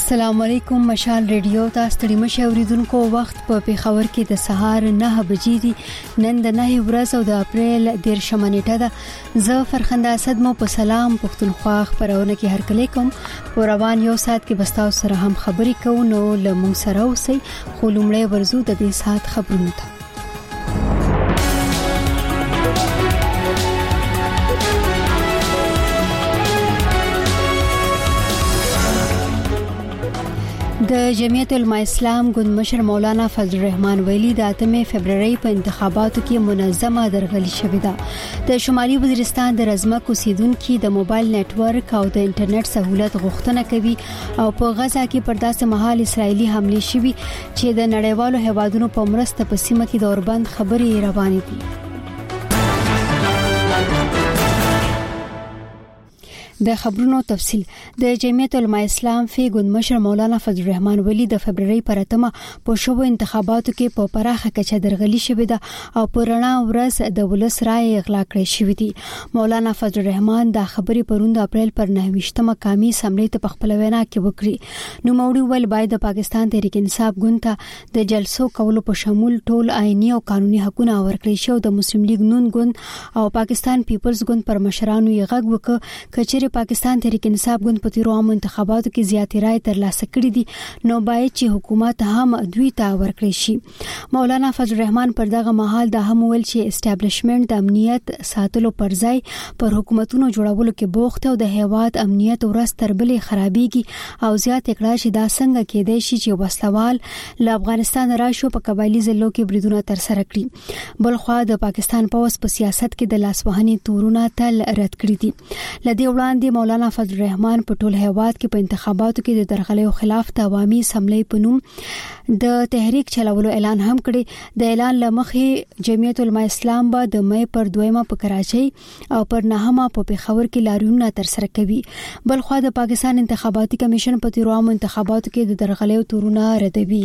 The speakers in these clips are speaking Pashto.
السلام علیکم. مشال ریډیو تاسو ته مشه اوریدونکو وخت په پیښور کې د سهار 9 بجې دي. نن د 9 ورځ او د اپریل 13 نیټه ده. زه فرخنده اسد مو په سلام پښتونخوا خبرونه کې هر کله کوم. په روان یو سات کې بستاو سره هم خبرې کوو. نو لمون سره اوسئ. خو لومړی ورزو د دې سات خبرونه ته. د جمعیت العلماء اسلام ګوند مشر مولانا فضل الرحمن ویلي د 8 فبرवरी په انتخاباتو کې منظمه درغلي شوې ده. د شمالي وزیرستان د رزمک اوسیدونکو د موبایل نتورک او د انټرنیټ سہولت غوښتنه کوي او په غزا کې پر داسې مهال اسرایلی حمله شوې چې د نړیوالو هیوادونو په مرسته په سیمه کې د اوربند خبري روانې دي. د خبرونو تفصيل. د جمعیت العلماء اسلام فی ګوند مشر مولانا فضل الرحمن ویلي د فبرवरी پر 8 په شوو انتخاباتو کې په پراخه کچه درغلي شوې ده او په رڼا ورځ د ولس رائے اغلا کړې شوې دي. مولانا فضل الرحمن د خبرې پروند اپریل پر 9 قومي اسمبلی ته خپل وینا کې وکړي. نو موړي ول باید د پاکستان تحریک انصاف ګوند ته د جلسو کولو په شمول ټول آئینی او قانوني حقوقونه ورکړي شو. د مسلم لیگ نون ګوند او پاکستان پیپلز ګوند پر مشرانو یې غږ وکړ کچې پاکستان تحریک انصاف ګوند په تیرو عام انتخاباتو کې زیاتې رائے ترلاسه کړې دي. نو باید چې حکومت هم دوی ته ورکړي شي. مولانا فضل الرحمن پر دغه مهال د هم ویل چې اسټابلیشمنت د امنیت ساتلو پر ځای پر حکومتونو جوړولو کې بوخت او د هیواد امنیت ورځ تر بلې خرابېږي او زیات کړه چې دا څنګه کېدای شي چې وسلوال له افغانستان راشو په قبایلی ضلعو کې بریدونه تر سره کړي. بلخوا د پاکستان پولیس په سیاست کې د لاسوهنې تورونه تل رد کړی دي. لدې وړاندې مولانا فضل الرحمن په ټول هیواد کې په انتخاباتو کې د درغلیو خلاف د عوامي اسمبلی په نوم د تحریک چلولو اعلان هم کړی. د اعلان لمخې جمعیت العلماء اسلام به د مې پر 2 په کراچۍ او پر 9 په پیښور کې لاریونونه تر سره کوي. بلخوا د پاکستان انتخاباتي کمیشن په تیرو عام انتخاباتو کې د درغلیو تورونه ردوي.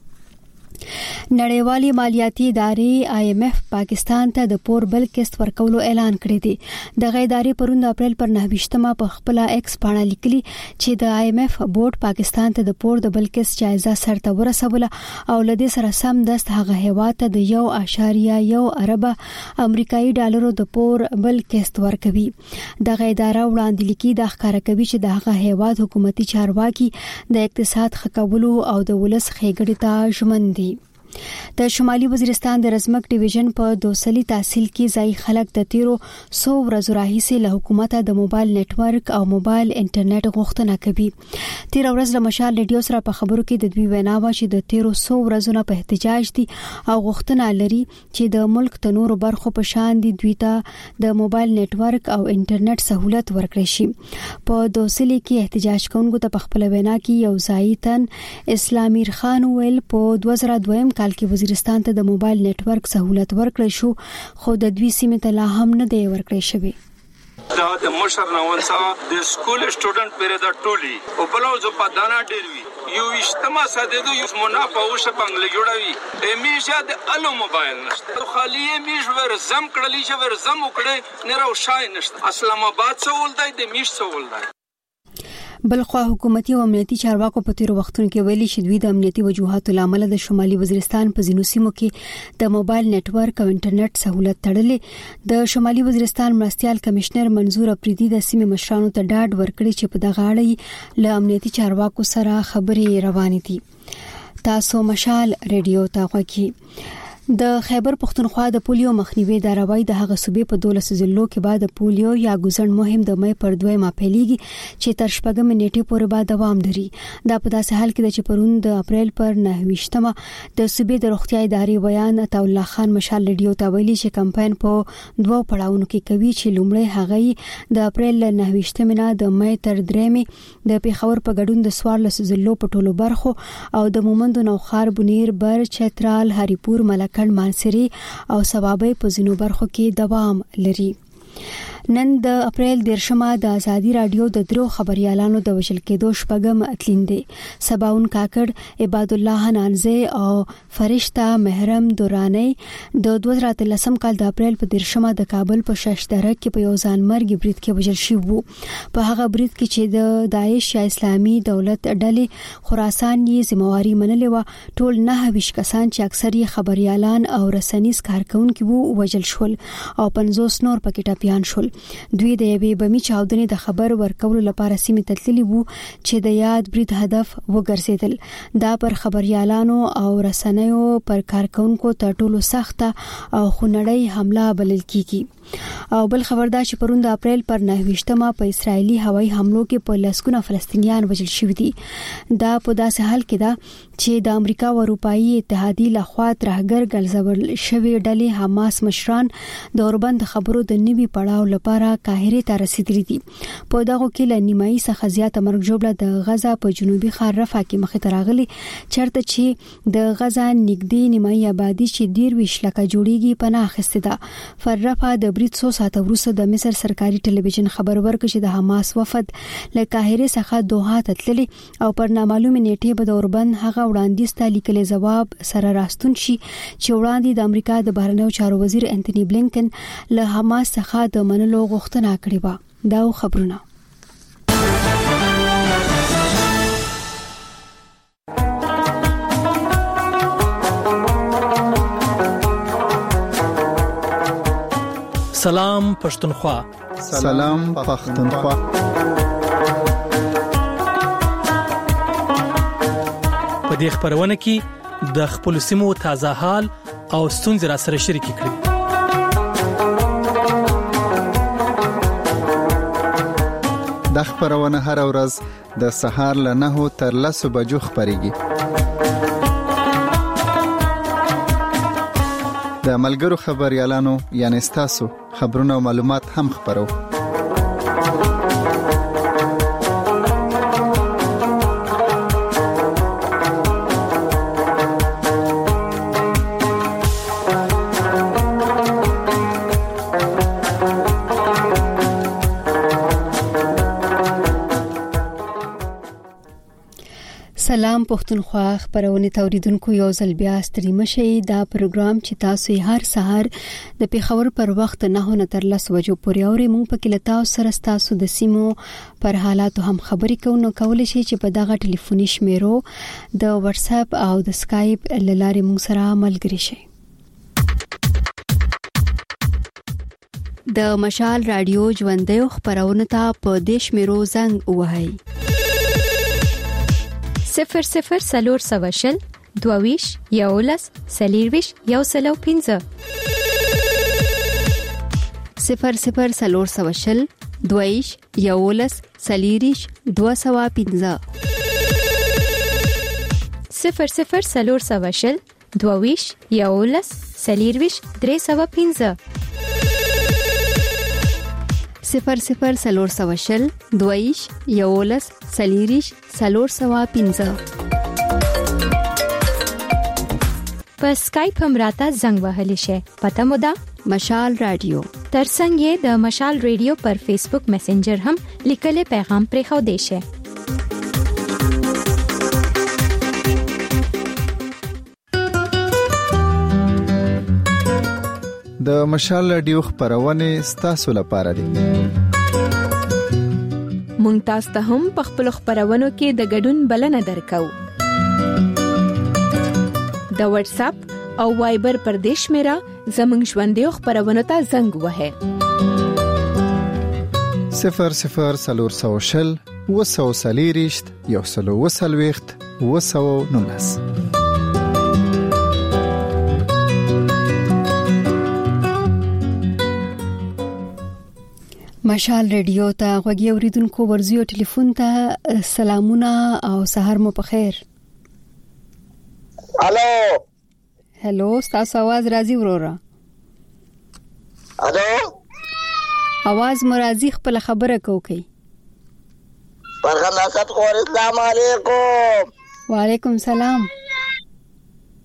نړیوالې مالیاتي ادارې IMF پاکستان ته د پور بل قسط ورکولو اعلان کړی دی. دغه ادارې پروند اپریل پر 9 په خپل ایکس باندې لیکلي چې د IMF بورډ پاکستان ته د پور د بل قسط جایزه سرته ورسوله او لدې سره سم دست هغه هیواد ته د 1.1 ارب امریکایي ډالرو د پور بل قسط ورکوي. دغه اداره وړاندې لیکي د ښکارا کوي چې دغه هیواد حکومتي چارواکي د اقتصاد خکولو او د ولس خېګړې ته ژمن دي. د شمالي وزیرستان د رزمک ډیویژن په دوسلی تحصیل کې ځای خلک د 1300 ورځو راهیسې له حکومت د موبایل نتورک او موبایل انټرنیټ غوښتنه کوي. 13 ورځ له مشال ریډیو سره په خبرو کې د دوی وینا و چې د 1300 ورځو نه په احتجاج دي او غوښتنه لري چې د ملک تنور برخو په شان دي دوی ته د موبایل نتورک او انټرنیټ سہولت ورکړي شي. په دوسلی کې احتجاج کوونکو ته په خپل وینا کې یو ځایتن اسلامیر خان ویل په 2002 کال کې وزیرستان ته د موبایل نتورک سہولت ورکړی شو خو د دوی سیمه ته لا هم نه دی ورکړی شوی. دا د مشر نوون سره د سکول سټوډنټ پرې دا ټولي او بلوز په دانا ډیر وی یو اجتماع ساده یو منافع او شپنګل جوړوي همیشه د الو موبایل نشته خالی میش ور زم کړلی چې ور زم وکړي نه راو شای نشته. اسلام آباد سوال دی د میش سوال دی. بلخوا حکومتي او امنیتي چارواکو په تیرو وختونو کې ویلي چې دوی د امنیتي وجوهاتو لامل د شمالي وزیرستان په ځینو سیمو کې د موبایل نتورک او انټرنیټ سہولت تړلې. د شمالي وزیرستان مرستيال کمشنر منظور اپریدي د سیمې مشرانو ته ډاډ ورکړي چې په دغه اړه له امنیتي چارواکو سره خبرې روانې دي. تاسو مشال ریډیو ته غوږی. د خیبر پختونخوا د پولیو مخنیوي داروي د هغه صوبې په 12 ضلعو کې بعد پولیو یا ګوزن مهم د مې پر 2 پیلېږي چې تر 4 نیټې پورې به دوام لري. دا په داسې حال کې د چپرون د اپریل پر 9 د صوبې د روغتیا ادارې بیان عطا الله خان مشال ریډیو ته ویلي چې کمپاین په 2 پړاوونو کې کوي چې لومړی هغه د اپریل 9 نه د مې تر 3 د پیښور په ګډون د 14 ضلعو په ټولو برخو او د مومند نوخار بنیر بر چترال هریپور ملک کڼ مانسری او سوابې په ځینو برخو کې دوام لري. نن د اپریل 10 د ازادي رادیو د درو خبريالانو د وشل کېدو شپږم اتلین دی. سباون کاکړ، عباد الله نانزه او فرشتہ محرم دورانی د 2013 کال د اپریل په 10 د کابل په شاشدره کې په یو ځان مرګ برید کې وژل شوی وو. په هغه برید کې چې د داعش یا اسلامي دولت ډلې خراسان یې ذمہواری منلې و، ټول 9 کسان چې اکثر یې خبريالان او رسنیز کارکونکي وو وژل شول او 50 نور پکې ټپيان شول. دوی د یوې بمي چاودنې د خبر ورکولو لپاره سیمې ته تللي وو چې د یاد برید هدف وګرځیدل. دا پر خبريالانو او رسنیو پر کارکونکو تر ټولو سخته او خونړۍ حمله بلل کیږي. او بل خبردار چې پرون د اپریل پر 9 په اسرایلی هوایي حملو کې په لسګونه فلسطینیان وژل شوي دي. دا په داسې حال کې ده چې د امریکا او اروپאי اتحادیې لخوا ترهګر ګرځول شوی ډلې حماس مشران د اوربند خبرو د نوي پړاو لپاره قاهره ته رسیدلي دي. په دغه کې له نیمایي څخه زیاته مرګ جوړه د غزا په جنوبي ښار رفح کې مخې ته راغلي، چرته چې د غزا نږدې نیمایي آبادی چې 23 لکه جوړیږي پناه اخیسته ده. پر رفح د برید 100 ساعته وروسته د مصر سرکاري ټلویزیون خبر ورکړ چې د حماس وفد له قاهره څخه دوحه ته تللی او پر نامعلومه نیټه به د اوربند هغه وړاندیز ته لیکلي جواب سره راستون شي چې وړاندې د امریکا د بهرنیو چارو وزیر انټونی بلینکن له حماس څخه د منلو غوښتنه کړې و. دا خبرونه سلام پښتونخوا. سلام پښتونخوا. په دې خبرونه کې د خپل سیمو تازه حال او ستونزې را سره شریک کړئ. د خبرونه هر ورځ د سهار له 9 تر 10 بجو خبريږي. د ملګرو خبريالانو یعنی تاسو خبرونه او معلومات هم خبرو. سلام پښتونخوا خبرونه توریدونکو یو ځل بیا ستړي شئ. دا پروګرام چې تاسو هر سهار د پیښور پر وخت 9 تر 10 بجو پورې اوري، مونږ په کې لتا سره تاسو د سیمو پر حالاتو هم خبرې کوو. نو کولای شئ چې په دغه ټلیفوني شمیرو د واتس اپ او د اسکایپ لارې مونږ سره ملګری شئ. د مشال رادیو ژوندۍ خبرونه ته په دیش میرو زنګ وهاي 00 سلور سواشل دوویش یولس سلیرویش یو سلو 15 00 سلور سواشل دوویش یولس سلیریش 215 00 سلور سواشل دوویش یولس سلیرویش 315 00 سلور سواشل دویش یولس سلیریش سلور سوا 15 په اسکایپ هم راته زنګ وهلی شي. پته مو ده مشال رادیو. ترڅنګ یې د مشال رادیو پر فیسبوک میسنجر هم لیکلي پیغام پرې خو دی شي. د مشال رادیو خبرونه ستاسو لپاره دي. مونږ تاسو ته هم په خپل خبرونو کې د ګډون بلنه درکو. د واتس اپ او وایبر پر دیش میرا زمنګ ژوندۍ خبرونه ته زنګ وهه 00 سلور سواشل وسو سلیریشت یو سلو وسلويخت وسو نونس. مشال رادیو ته غوږی اوریدونکو ورزیو ټلیفون ته سلامونه او سحر مو په خیر. هالو تاسو आवाज راځي وروره. الو आवाज مرাজি خپل خبره کوي. فرغان اسد خور السلام علیکم. وعلیکم سلام.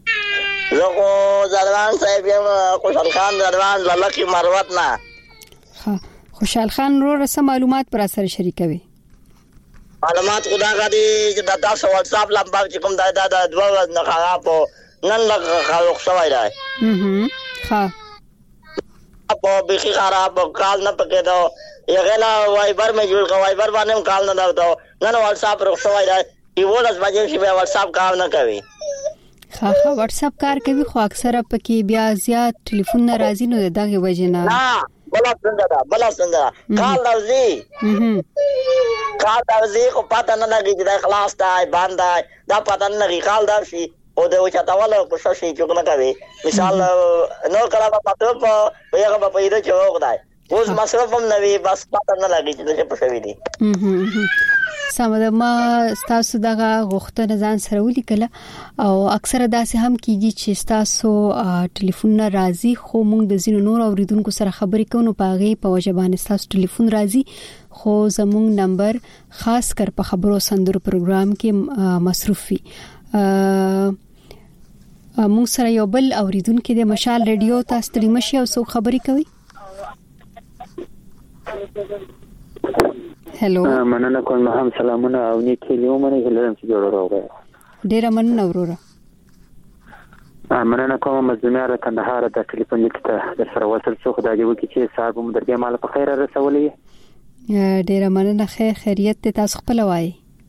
زه زروان صاحب یم، خوشحال خان زروان لکی مروت نه. ها خوشحال خان ورور سم معلومات پر سره شریکوي. معلومات خدا غدي چې د تاسو واتس اپ لمبا چې کوم دا دوه نه خراب نن لږ خلک شوی دی. ها په بخي خراب کال نه پکې دا یغلا وایبر مې جوړ وایبر باندې کال نه دا نن واتس اپ رخصوي دی یو ورځ باندې چې واتس اپ کار نه کوي. ها واتس اپ کار کوي خو اکثره پکې بیا زیات ټلیفون ناراضي نه دغه وجنه نه بلا څنګه کال راځي خو پاتہ نه لګي چې دا خلاص دی باندې دا پاتہ نه لګي کال دا شي او د وچاتاواله کوشش یې چوکنه کوي مثال نو کله په پاتو په یو په پیدا چوک دی اوس مصرف هم نه وي بس پاتہ نه لګي چې څه پښوي دي. سمه ما تاسو دغه غوښتنه ځان سره ولیکله او اکثره داسې هم کیږي چې تاسو ټلیفون راځي خو موږ د زینو نور اوریدونکو سره خبرې کوو پاغي په وجبان تاسو ټلیفون راځي خو زموږ نمبر خاص کر په خبرو سندرو پروګرام کې مصروف وي. موږ سره یو بل اوریدونکو د مشال ریډیو تاسو ته مشي او څو خبرې کوي. هلو مننه کوم هم سلامونه او نیکی لیومنه هلم چې جوړ راغی. ډیر مننه وروره. مننه کوم مزمنه کندهار د ټلیفون لیکته د سره وصل څو خدای دې وکړي چې صاحب مو درګه مال په خیر رسولې. ډیر مننه خیریت ته تاسو خپل وای.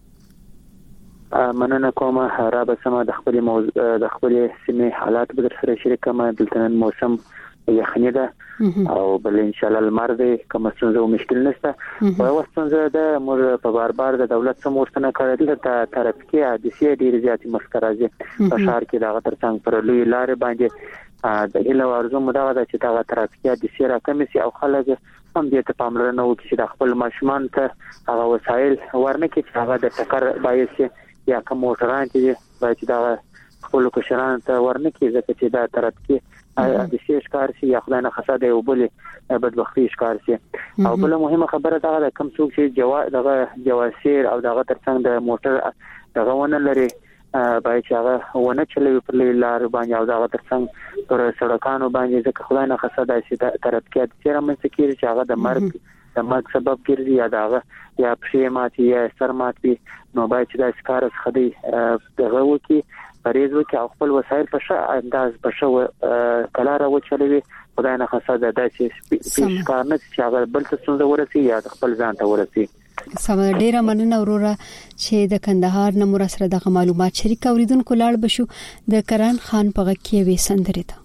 مننه کوم را به سم د خپل سیمه حالات به در سره شریکه ما دلته موسم یخنی ده او بل ان شاء الله المر ده کوم څه مشکل نشته او وستنځ ده مور په بار د دولت سم ورتنه کړل ته طرف کې حادثه ډیر زیات مسکرازي په شهر کې دا ترڅنګ پر لوی لار باندې د هله ورزو مداغه چې دا طرف کې حادثه راکمه سي او خلک هم دې ته پاملرنه وکړي چې د خپل ماشومان ته هغه وسایل ورنه کې چې هغه د ټکر باعث یا کوم موټران چې باید دا خپل کوشران ته ورنه کې ځکه چې دا طرف کې د شیش کار سي یا خدای نه خساده او بل بدبختی ښکار سي. او بل مهمه خبره دا ده کوم څوک چې جواسیر او دغه ترڅنګ د موټر دغه ونه لري باید چې هغه ونه چلوي پر لار باندې او دغه ترڅنګ پر سړکانو باندې ځکه خدای نه خساده سي طرف کې د چیرې من سکیر چې هغه د مرګ سبب ګرځي یا دغه یا پښیماتي یا سرماتي نو باید چې د ښکار خدي دغه وکي پریز وکي او خپل وسایل په ښه انداز په ښه کلاره وچلوي خدای نه خاصه د داسې ښکار نه چې هغه بل څه څنګه ورسي یا خپل ځان ته ورسي. سم ډیره مننه وروره چې د کندهار نمبر سره د معلومات شریک اوریدونکو لاړ بشو د کران خان په غکې وې سندره ده.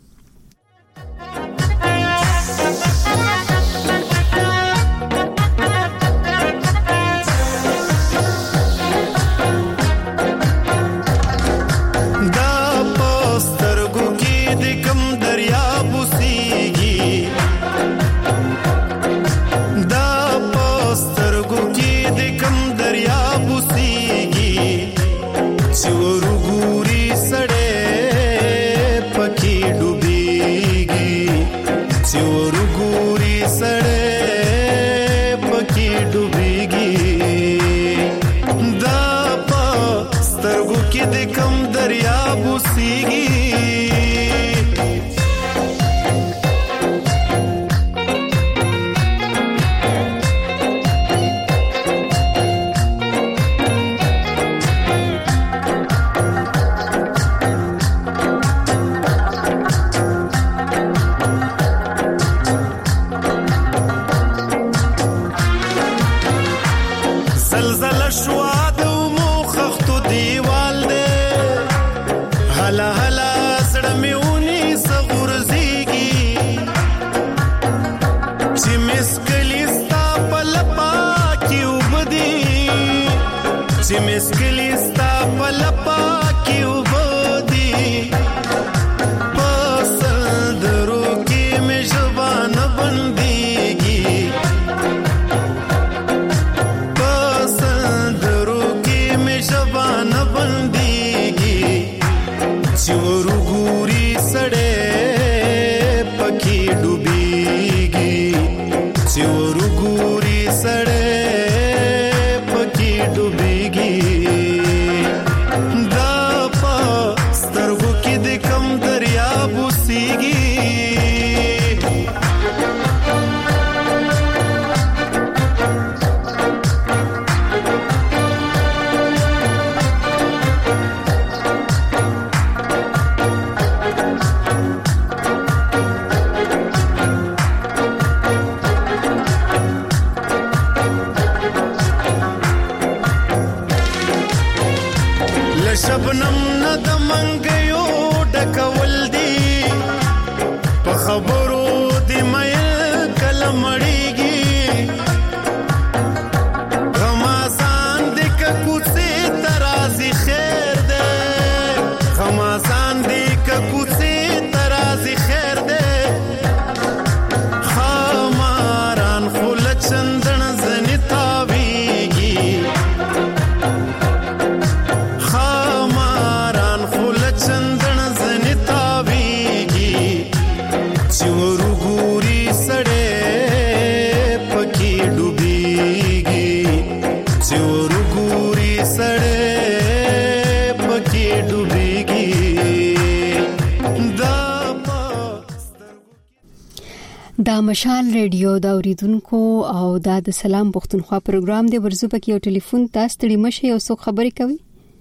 دا مشال ریډیو دا اوریدونکو او دا د سلام پښتونخوا پروګرام دی. ورزو پکې یو ټلیفون تاسو تړي مشه یو څوک خبرې کوي.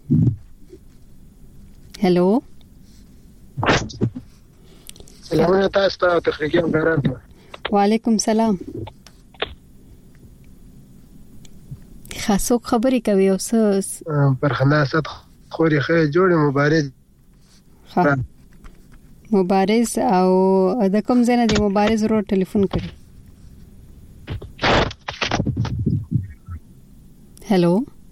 هالو سلام تاسو ته تخنیکی امکانات. وعلیکم سلام. خاصو خبرې کوي او پر خلاصت خوري خې جوړه مبارز او د کوم ځای نه دی مبارز ورو ټلیفون کړی. هالو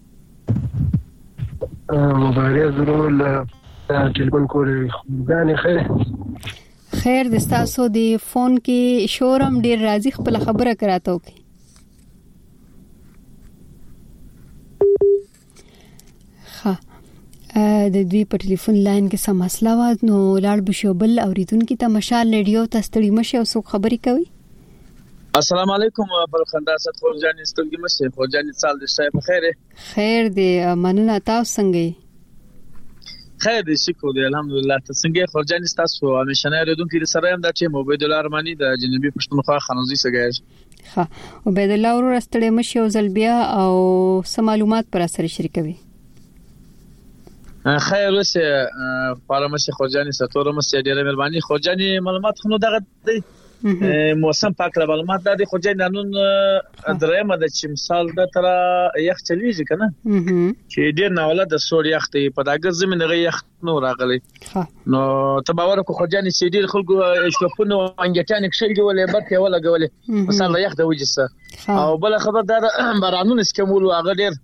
مبارز ورو ټلیفون کړی. غانې خیر د تاسو دی فون کې شورم ډیر راځي خپل خبره کراته وکي. ها د دوی په ټلیفون لاین کې سم مسله و نو لاړ بشوبل اوریدونکو ته مشال ریډیو تستړي مشه او څوک خبري کوي. السلام علیکم بل خنداسات خورجان استلګي مشه خورجان سال د شای په خیره. خیر دی مننه تاسو څنګه؟ خیر دی شکر دی الحمدلله. تاسو څنګه خورجان تاسو همیشنه اوریدونکو سره هم د چې عبید الله ارمانی د جنوبي پښتونخوا خانوزي سګای. ها عبید الله ورو استړي مشه او زلبیا او سم معلومات پر سره شریکوي. خیر وسه پارامشه خورجانی ستوره مشه ډیره مهرباني. خورجانی معلومات خو دغه موسم پاک له معلومات د خورجانی نن درېمه د چې مثال د تر یخ چلیږي کنه چې ډیر ناوله د سور یخ ته په دغه زمينه یخ نو راغلی نو تباور کو خورجانی چې ډیر خلکو شپونه انګټان کښلګي ولې برته ولا غولې مثال یخ د وجسه او بل خبردار بارانونه سکمول هغه ډیر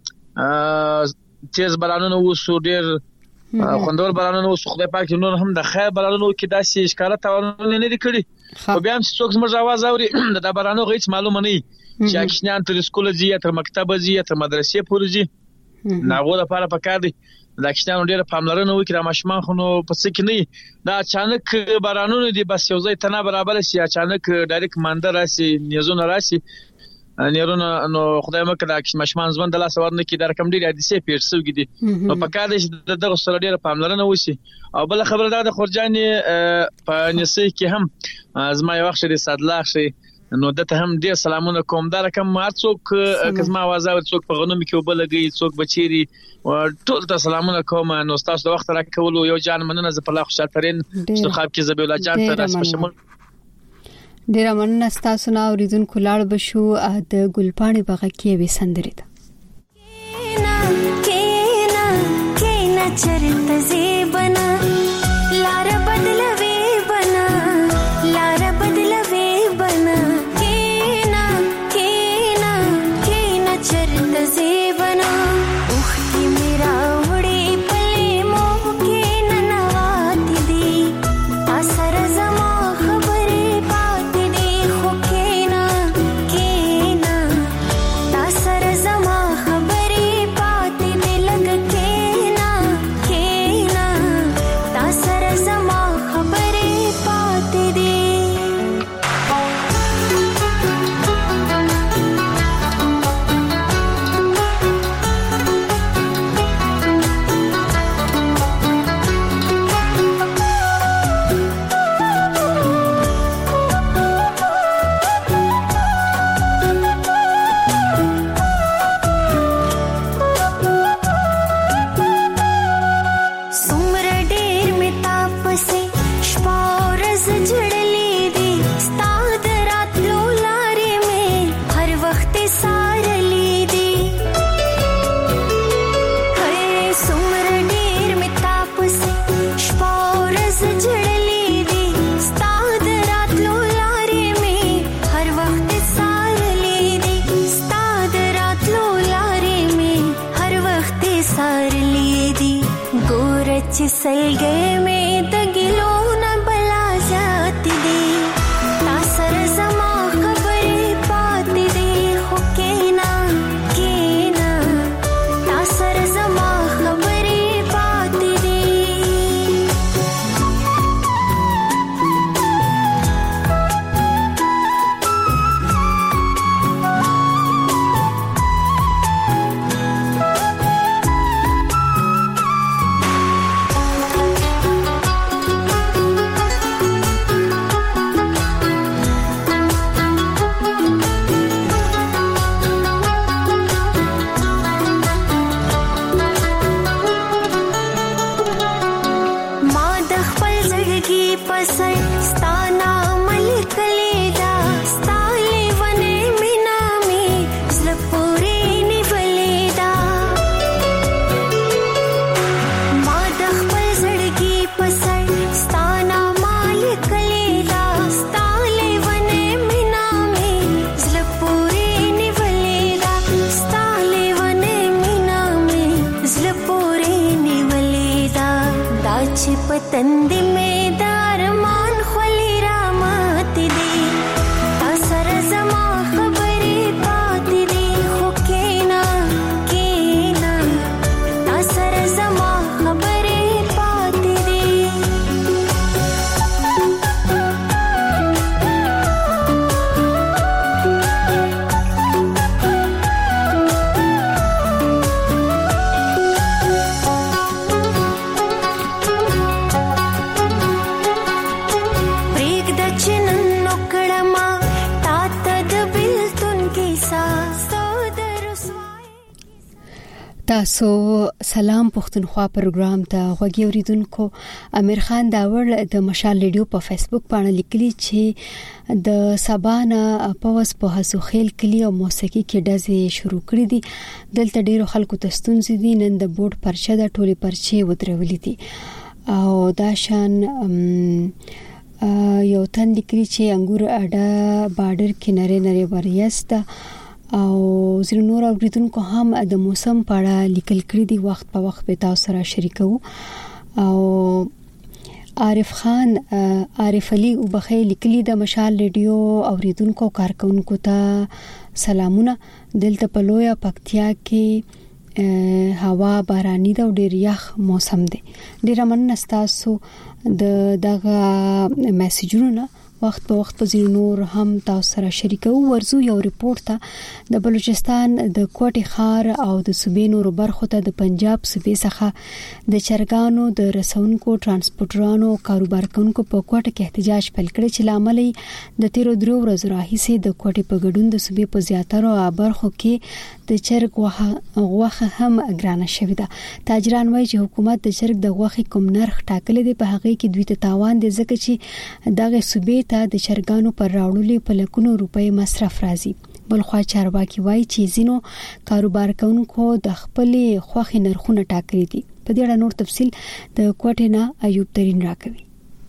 تیز بارانونه وسو ډیر خوندور بارانونه وسو خدای پاک نور هم د خیر بارانونه کې داسې ښکارا تاونه نه لري کړی خو بیا هم څوک زموږ आवाज اوري د بارانونو هیڅ معلومه نه چې اکشنان تر سکول ځي تر مکتب ځي تر مدرسې پورې ځي ناغو لپاره پکار دي د اکشنان ډیر پاملرنه وکړه ماشمان خو نو پس کې نه دا اچانک بارانونه دي بس یو ځای تنه برابر شي اچانک ډایرک مانده راسي نیزونه راسي نیرونه نو خدای مکه د مشمان ځوند د لاس ورنه کې د رقم ډیر حادثه پیښوږي دي نو په کار دي دغه سره ډیر پاملرنه وشي او بل خبره دا د خورجانی په نسې کې هم زما یو وخت د صدلا شي نو دته هم ډیر سلامونه کوم دا رقم څوک کزما आवाज او څوک په غنوم کې وبلګي څوک بچيري ټول ته سلامونه کوم نو تاسو د وخت راکولو یو جان مننه ز په لا خوشالترین څخه کې زبیل جان ته راس پښمن ډیر مننه تاسو نه اوریدونکو لاړ بشو د ګلپاڼې بغه کې وې سندري ده کینا چرت زیبنا لار بدلوي بنا لار بدلوي بنا کینا چرت زیبنا اوخ کی میرا وړي پلي مو کې ننواتي دي اثر زما सलगे में दगिलो न बला जाती दे तासर जमा खबरे पाती दे हो केना तासर जमा खबरे पाती दे پسند ستانا ملک لیدا ستالی ونه مینامی زلپوری نیولیدا ما دخپل زړګي پسند ستانا ملک لیدا ستالی ونه مینامی زلپوری نیولیدا ستالی ونه مینامی زلپوری نیولیدا دا چې پتند می دارمان خلی رامات دی تا سر زما خبری پاتی دی خو کینا کینا تا سر زما خبری پاتی دی تاسو سلام پښتونخوا پروګرام ته غوږی اوریدونکو. امیر خان داور د مشال ریډیو په فیسبوک باندې لیکلي چې د سبانا پوس په هڅو خیل کلی او موسیقي کې ډزې شروع کړې دي. دلته ډیرو خلکو ته ستونزې دي. نن د بورډ پرچه د ټولي پرچې ودرولې دي او دا شان یو تن لیکلي چې انګور اډا بارډر کې نری وریاست او زیر نور اوریدونکو هم د موسم په اړه لیکل کړي دي. وخت په وخت به تاسو سره شریکو. او عارف خان عارف علي وبخې لیکلي د مشال ریډیو اوریدونکو کارکونکو ته سلامونه. دلته په لویا پکتیا کې هوا باراني ده او ډیر یخ موسم دی. ډیر مننه تاسو دغه میسجونه وخت په وخت په نور هم تاسو سره شریکو. ورزو یو ریپورت ته د بلوچستان د کوټي خار او د صوبې نور برخو ته د پنجاب صوبې څخه د چرګانو د رسونکو ترانسپورټرانو کاروبارکونکو په کوټه کې احتجاج پیل کړی چې لامل د 13 ورځې راهیسې د کوټي په ګډون د صوبې په زیاتره برخو کې د چرګ غوښه هم ګرانه شوې ده. تاجران وایي چې حکومت د چرګ د غوښې کوم نرخ ټاکلی دی په هغه کې دوی ته تاوان دي ځکه چې دغه صوبې ته د چرګانو پر راوړلو په لکونو روپۍ مصرف راځي. بلخوا چارواکي وایي چې زینو کاروبارکونکو د خپل خوښې نرخونه ټاکلي دي. په دې اړه نور تفصیل د کوټې نه ایوب ترين راکوي.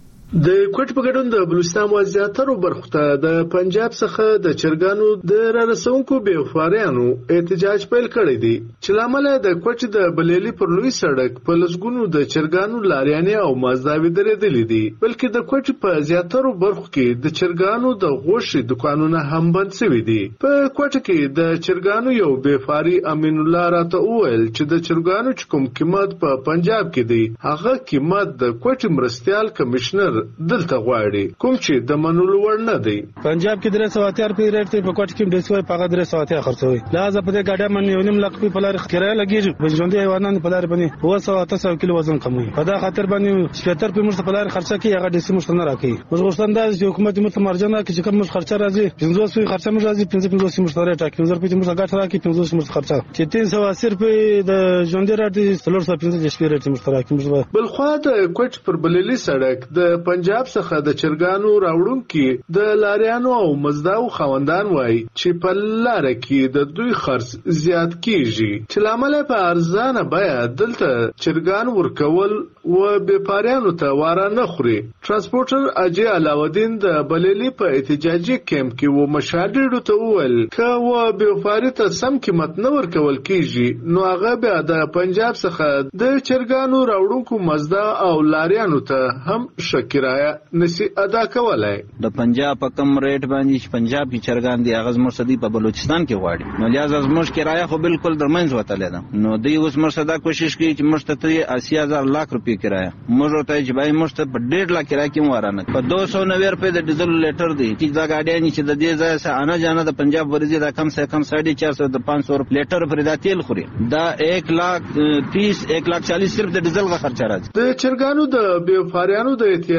د کوټ په ګډون د بلوچستان وزارتونو برخه ته د پنجاب څخه د چرګانو د رسونکو بیوفاریانو احتجاج پیل کړی دی چې لامل د کوټ د بلیلی پر لوی سړک په لسګونو د چرګانو لاریانې او مازداوی درېدلې دي بلکې د کوټ په زیاترو برخو کې د چرګانو د غوښې دکانونه هم بند شوي دي. په کوټ کې د چرګانو یو بیوفاری امین الله راته وویل چې د چرګانو کوم قیمت په پنجاب کې دی هغه قیمت د کوټ مرستيال کمشنر دلته غواړي کوم چې د منولو وړ نه دی. پنجاب کې 380 روپۍ ریټ ته په کوټ کې 200 په 380 خرڅوي. لہذا په دې ګاډه باندې 1.5 لک په لار کرایه لګیږي. بنجوندې حیوانات په لار باندې 200 کیلو وزن کموي. په دا خاطر باندې 70 په مرسته په لار خرڅه کوي هغه د سیمه ستنه راکړي. موږ غوښتنه ده چې حکومت موږ مرجانه کې چې کوم خرچه راځي 500 خرچه موږ راځي 500 مرسته راکړي 500 روپۍ موږ غاټ راکړي 500 مرسته خرچه چې 380 روپۍ د ژوندې راځي 350 شپې راځي مرسته راکړي. بلخوا د کوټ پر بللی سړک د پنجاب څخه د چرګانو راوړونکو د لاریانو او مزداو خوندان وای چې په لار کې د دوی خرڅ زیات کیږي چې لامل په ارزانه بیا دلته چرګان ورکول و بیپاریانو ته واره نه خوري. ترانسپورټر اجي علاودین د بللی په احتجاجي کیمپ کې و مشاهده ته وویل که و بیپاری ته سم قیمت نه ورکول کیږي نو هغه بیا د پنجاب څخه د چرګانو راوړونکو مزدا او لاریانو ته هم شکرایه نسی ادا کولای. د پنجاب په کم ریټ باندې پنجاب کې چرګان دی اغاز مرصدي په بلوچستان کې غواړي نو لہذا زموږ کرایه خو بالکل درمنځ وته ده نو دوی اوس مرصدا کوشش کوي چې مرصدي 80000 لک روپۍ کرایه موږ ته چې بای مرصد په 1.5 لک کرایه کې ورانه په 290 روپۍ د ډیزل لیټر دی چې دا ګاډیان چې د دې ځای سره انا جانا د پنجاب ورزي دا کم سے کم 450 د 500 روپۍ لیټر پر دا تیل خوري دا 1,30,1,40 صرف د ډیزل غا خرچه راځي. د چرګانو د بیوفاریانو د اتحادیې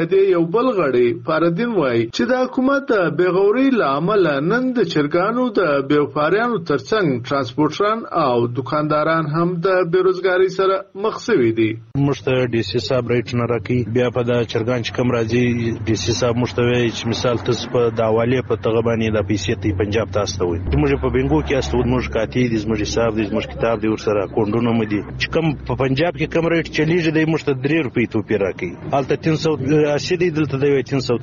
اتحادیې یو بل غړی فردین وایي چې د حکومت د بېغورۍ له امله نن د چرګانو د بیوفاریانو ترڅنګ ترانسپورټران او دکانداران هم د بیروزګارۍ سره مخ شوي دي. موږ ته ډي سي صاحب ریټ نه راکړي، بیا په د چرګان چې کوم راځي ډي سي صاحب موږ ته وایي چې مثال تاسو په د حوالې په تغه باندې د پیسې ته پنجاب تاسو ته وایي موږ په بنګو کې استو موږ کاتی دي موږ حساب دي موږ کتاب دي ورسره کوندونه مدي چې کوم په پنجاب کې کوم ریټ چلیږي د موږ ته 3 روپۍ توپیر راکړي، حالت 380 دي، دلته دی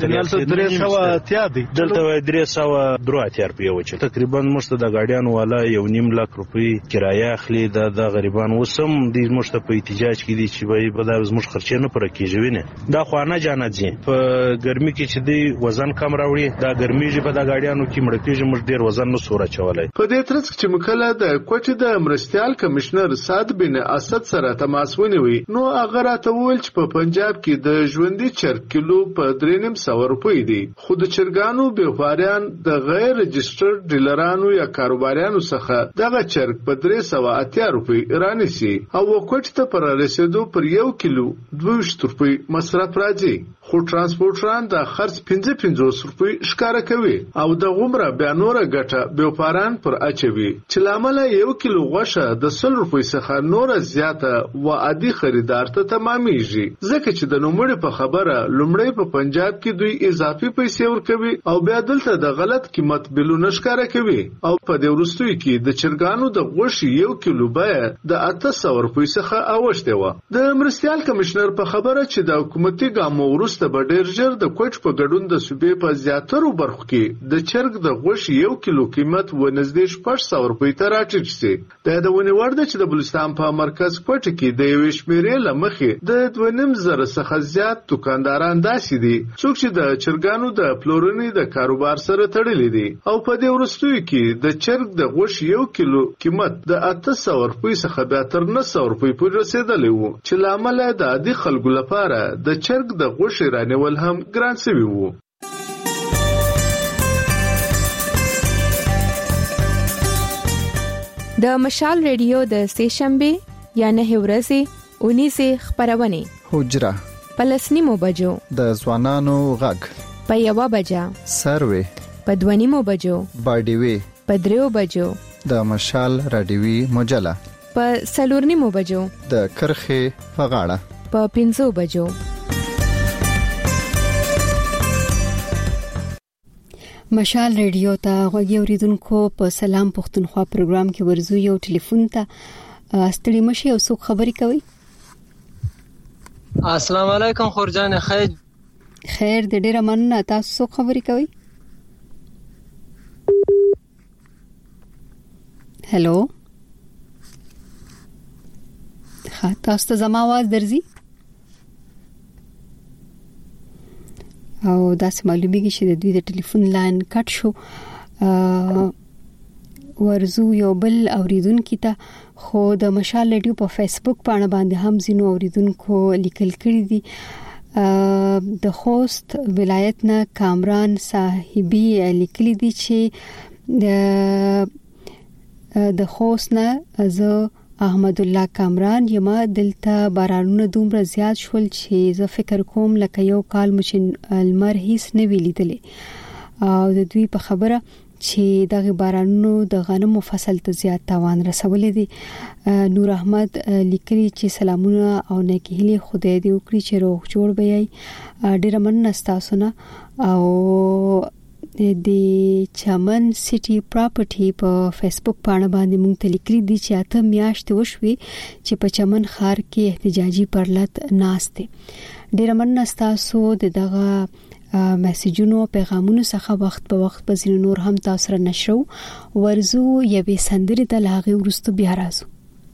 330 دي، دلته 330 روپۍ وچه تقریبا موږ ته د ګاډیانو والا 1.5 لک روپۍ کرایه اخلي. د غریبان وسم دي موږ ته په احتجاج کې دي چې وایي په دا موږ خرچې نه پر کېږي نه دا خوانه جانت دي. په ګرمي کې چې دی وزن کم راوړي دا ګرميږي په دا ګاډیانو کې مړ کېږي، موږ ډیر وزن نه سوره چولای. په دې ترڅ کې مکله د کوټې د مرستيال کمشنر سعد بن اسد سره تماس ونیوي نو هغه راته وویل چې په پنجاب کې د ژوندۍ چرګ کیلو په 3.5 روپۍ دی، خو د چرګانو بیوفاریان د غیر رجسټرډ ډیلرانو یا کاروباریانو څخه دغه چرګ په 380 روپۍ رانیسي او کوټې ته پر رسیدو پر 1 کیلو 22 روپۍ مصرف راځي، خو ترانسپورټران د خرڅ 55 روپۍ ښکاره کوي او د غومره بیا نوره ګټه بیوفاران پر اچوي چې لامل 1 کیلو غوښه د 100 روپۍ څخه نوره زیاته و عادي خریدار ته تمامېږي، ځکه چې د نوموړي په خبره لومړی په پنجاب کې دوی اضافي پیسې ورکوي او بیا دلته د غلط قیمت بلونه ښکاره کوي او په دې وروستیو کې د چرګانو د غوښې 1 کیلو بیه د 800 روپۍ څخه اوښتې وه. د مرستيال کمشنر په خبره چې د حکومتي ګامو وروسته به ډېر ژر د کوټ په ګډون د صوبې په زیاترو برخو کې د چرګ د غوښې 1 کیلو قیمت ونږدې 600 روپۍ ته راټیټ شي. دا د ونې وړ ده چې د بلوچستان په مرکز کوټ کې د یوې شمیرې له مخې د 2.5 څخه زیات دکانداران داسې دي څوک چې د چرګانو د پلورنې د کاروبار سره تړلي دي او په دې وروستیو کې د چرګ د غوښې 1 کیلو قیمت د 800 روپۍ څخه بیا تر 900 روپۍ پورې رسیدلی وو چې له امله د عادي خلکو لپاره د چرګ د غوښې رانیول هم ګران شوي وو. د مشال ریډیو د سهشنبه یا 9 ورځې 19 خبرونه حجره پلسنیمو بجو د ځوانانو غږ په 1 بجا سروي په 2 بجو باډیوي په 3 بجو د مشال رادیوي مجله په 4 بجو د کرخه په غاړه په 5 بجو. مشال ریډیو ته غوږی اوریدونکو په سلام پښتونخوا پروګرام کې ورزو یو ټلیفون ته ستړي مشي او څوک خبري کوي. السلام علیکم خورجان خیر د ډیره مننه، تاسو څوک خبري کوي؟ هلو تاسو ته زما आवाज درځي او داسې معلومیږي چې د دوی د ټلیفون لاین کټ شو. ورزو یو بل اوریدونکو ته خو د مشال ریډیو په فیسبوک باندې هم زینو اوریدونکو لیکل کړی دي. د خوست ولایت نه کامران صاحبي لیکلي دي چې د خوست نه زه احمد الله کامران یما دلته بارانونه دومره زیات شول چې زه فکر کوم لکه یو کال مچ المر هیڅ نه ویلیدلې او د دوی په خبره چې دغه بارانونو د غنمو فصل ته زیات تاوان رسولې دي. نور احمد لیکلي چې سلامونه او نیکی هیله خدای دې وکړي چې روغ جوړ وي. ډیره مننه تاسو نه. او د چمن سټي پراپرټي په فیسبوک باندې مونږ ته لیکلي دي چې اته میاشتې وشوي چې په چمن ښار کې احتجاجي پرلط ناشته. ډیره مننه تاسو دغه میسجونو پیغامونو څخه وخت په وخت په ځینو نور هم تاسو سره نشرو. ورزو یوې سندرې د لاغي ورستو بیا راځو.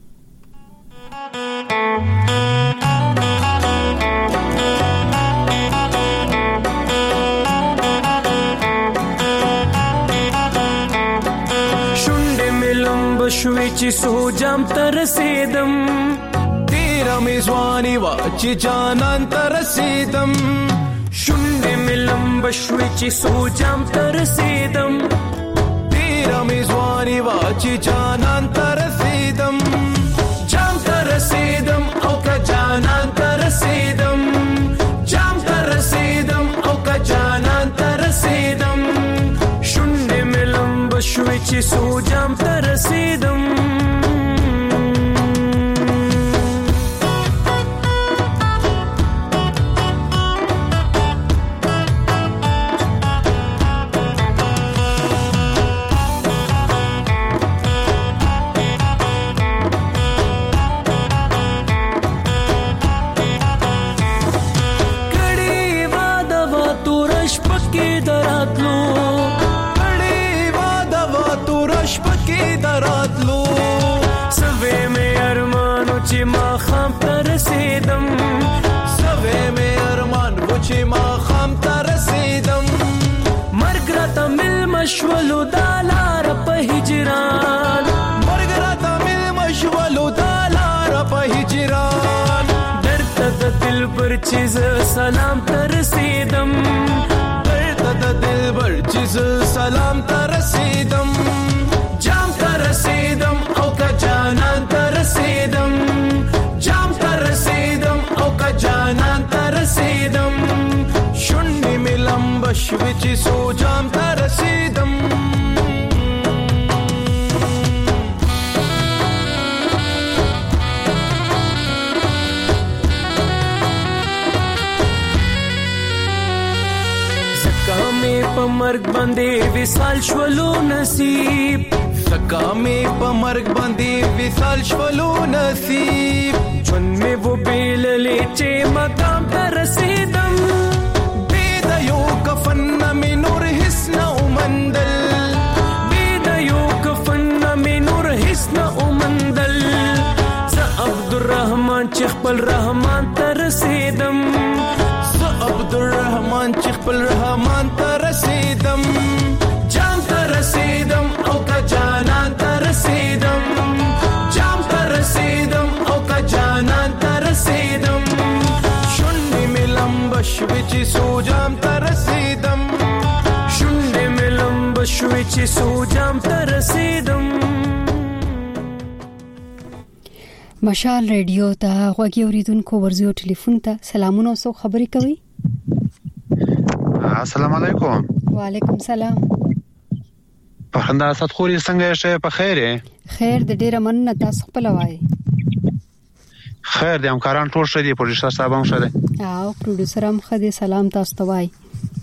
شوي چې سوجام تر رسیدم تیرا میزوانی وا چې جانان تر رسیدم شونډې ملم بشوي چې سوجام تر رسیدم تیرا میزوانی وا چې جانان تر رسیدم جام تر رسیدم او که جانان تر رسیدم جام تر رسیدم سوجام ته رسیدم مشولو دالار په هجران مرګراته مل مشولو دالار په هجران درته د دل پر چیز سلام ترسیدم درته د دل پر چیز سلام ترسیدم جام ترسیدم او کا جانان ترسیدم جام ترسیدم او کا جانان ترسیدم شونډې ملم بشوي چې سو جام ترسیدم زکامې په مرګ باندې وصال شولو نصیب زکامې په مرګ باندې وصال شولو نصیب چون مې و بیللې چې مقام ترسیدم بیدایو کفن مې نور حسن ومندل بیدایو کفن مې نور حسن ومندل ز عبدالرحمن چې خپل رحمان ترسیدم ز عبدالرحمن چې خپل رحمان ترسیدم جام ترسیدم او کا جانان ترسیدم جام ترسیدم او کا جانان ترسیدم شونډې ملم بشوي چې سو جام ترسیدم شونډې ملم بشوي چې سو جام ترسیدم مشال ریډیو ته غوږی اوریدونکو ورزیو ټلیفون ته سلامونه او خبرې کوي. السلام علیکم. وعلیکم سلام. په خندا اسد خوري څنګه شې په خیر یې؟ خیر د ډیره مننه تاسو خپل وای. خیر د همکاران ټول شه دي پروډوسر صاحب هم شه دي او پروډوسر هم خدي سلام تاسو ته وای.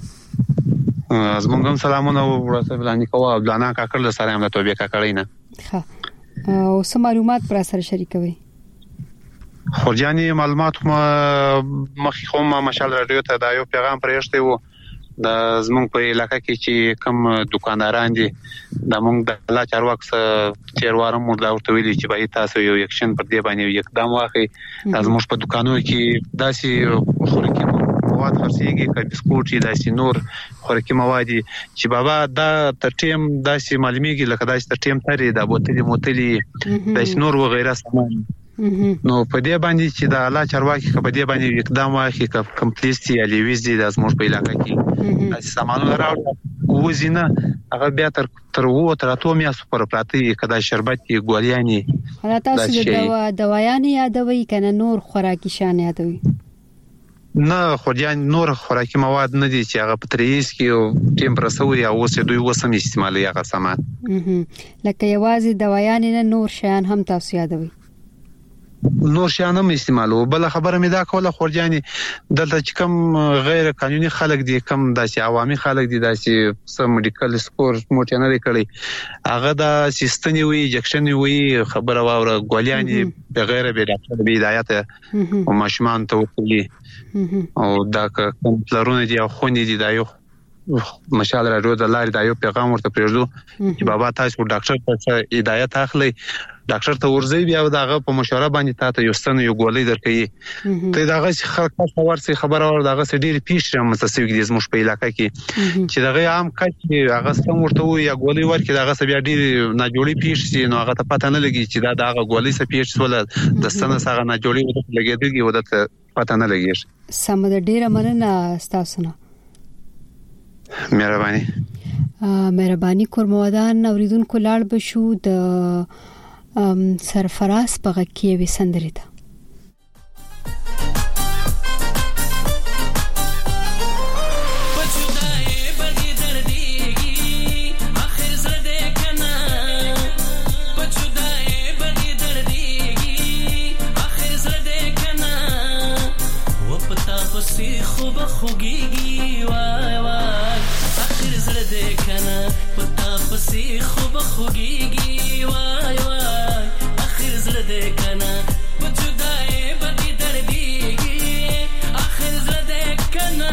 زمونږ هم سلامونه ورته بلانی کوه بلانا کاکړ سره هم د توبې کاکړی نه. ښه او سم معلومات پر سره شریکوي. خورجاني معلومات مخې خو مشال رادیو ته دا یو پیغام پرېښتی وو د زمونږ په علاقې کې چې کم دکانداران دي د مونږ د الله چارواک سره چیروارم موږ ورته ویلي چې باید تاسو یو اکشن پر دې باندې اقدام واخلئ. زموږ په دکانونو کې داسې خوراکي مواد خرڅېږي که بسکوټ چې داسې نور خوراکي مواد چې بابا دا تر ټیم داسې معلومیږي لکه داسې تر ټیم ترې د بوتلې موتلې داسې نور وغیره سامان نو په دې باندې چې د الله چارواکي په دې باندې اقدام واخلي که کمپلیسټي یا لیویز دي د زموږ په علاقې کې داسې سامانونه راوړي وزینه هغه بیا تر وو تر اتو میاشتو پر پراته کدا شربت ګولیانې حالا تاسو د دوايانې یادوي کنه نور خوراکي شان یادوي؟ نه خورجان نور خوراکي مواد نه دي چې هغه په تریس کې ټیم پرسوري او اوس دوی وسم استعمالي هغه سامان لکه یوازې دوايانې نه نور شیان هم تاسو یادوي؟ نور شیان هم استعمالو. بل خبره مې دا کوله خورجاني دلته چې کوم غیر قانوني خلک دي کوم داسې عوامي خلک دي داسې سم میډیکل سپور موټ نه لري هغه د سیستنی وی انجکشن وی خبره واوره ګولیانې بغیر به ډاکټر به هدایت او ماشومان ته وکړي او دا کوم پلرونه دي او خونې دي دا یو مشال راډیو د لارې دا یو پیغام ورته پرېږدو چې بابا تاسو ډاکټر ته هدایت اخلي ډاکټر ته ورځي بیا داغه په مشوره باندې تاسو یو ستنه یو ګولې درکې ته داغه خلک ورسې خبره ور داغه ډېر پیښه متاسف دي زموږ په علاقې کې چې دغه عام کچ هغه سم ورته وي یا ګولې ورکې داغه بیا ډېر نه جوړي پیښه نو هغه ته پته نه لګي چې دا داغه ګولې سه پیښه ول د ستنه سره نه جوړي ودته لګېدږي ودته پته نه لګي. سم د ډېر مننه تاسو نه. مهرباني کورمودان اوریدونکو لاړ بشو د سرفراز په غکیه وسندري ته بچو دای بغي درديږي اخر زړه دې کنه خوږیږي وای وای اخر زړه دې کنه پتا پسې خوب خوږیږي وای وای اخر زړه دې کنه په جدای بدی دردیږي اخر زړه دې کنه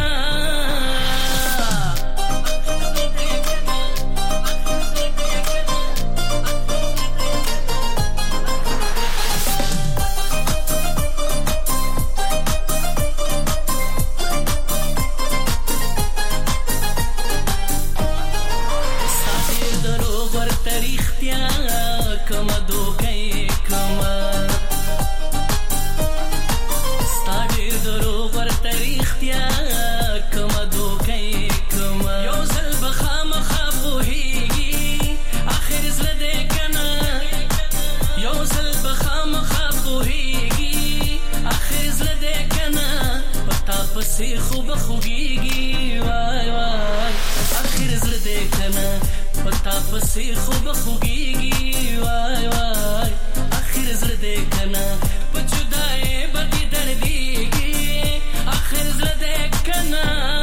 پسې خوب خوږیږي وای وای اخر زړه دې کنه پتا پسې خوب خوږیږي وای وای اخر زړه دې کنه په جدای بدی دردیږي اخر زړه دې کنه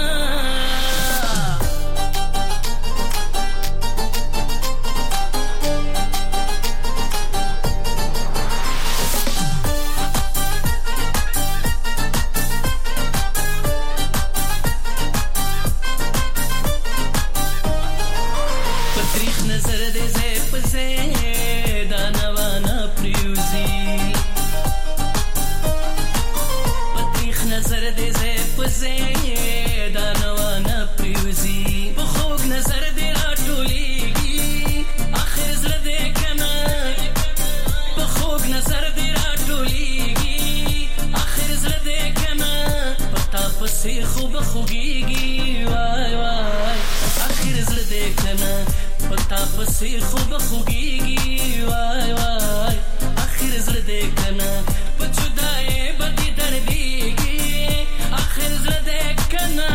پسې خوب خوږیږي وای وای اخر زړه دې کنه پتا پسې خوب خوږیږي وای وای اخر زړه دې کنه په جدای بدی دردیږي اخر زړه دې کنه